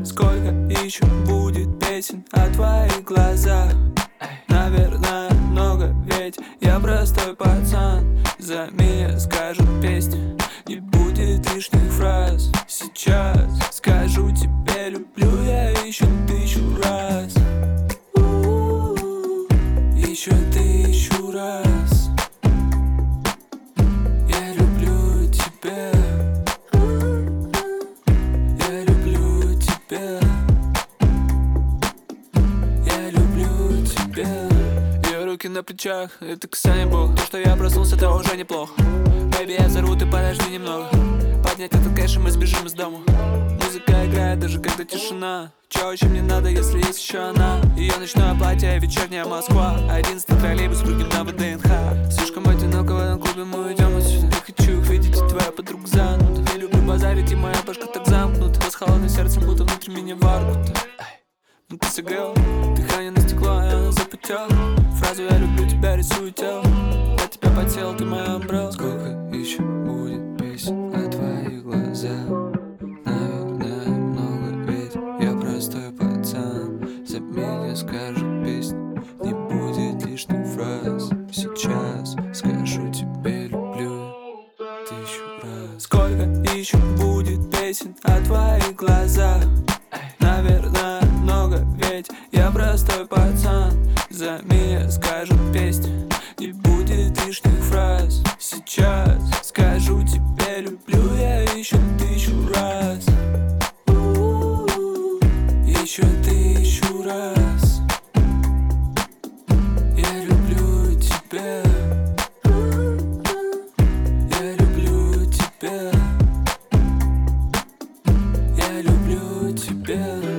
Сколько еще будет песен о твоих глазах? Наверное, много, ведь я простой пацан. За меня скажут песни, не будет лишних фраз. Сейчас скажу тебе люблю я еще 1000 раз. Еще 1000 раз. Я люблю тебя. Я люблю тебя. Я люблю тебя. Ее руки на плечах, это касание Бог. То, что я проснулся, это уже неплохо. Бэйби, я взорву, ты подожди немного. Поднять этот кэш, и мы сбежим из дома. Музыка играет, даже когда тишина. Чё еще мне надо, если есть еще она? Ее ночное платье, вечерняя Москва. 11-й троллейбус, прыгнем на ВДНХ. Слишком одиноко в этом клубе, мы уйдем отсюда. Я хочу их видеть, и твоя подруга зануда. Не люблю базарить, и моя башка так замкнута. С холодным сердцем, будто внутри меня варкута. Ну ты согрел, дыхание на стекло, и оно запотело. Фразу «я люблю тебя» рисую тело. Я тебя потел, ты моя umbrella. Сколько еще будет песен о твоих глазах? Наверное, много, ведь я простой пацан. За меня скажут песни, не будет лишних фраз. Сейчас скажу тебе люблю 1000 раз. Сколько еще будет песен о твоих глазах? Наверное, много, ведь я простой пацан. За меня скажут песни, не будет лишних фраз. Сейчас скажу тебе люблю я еще 1000 раз. Еще 1000 раз. Я люблю тебя. Я люблю тебя. Я люблю тебя.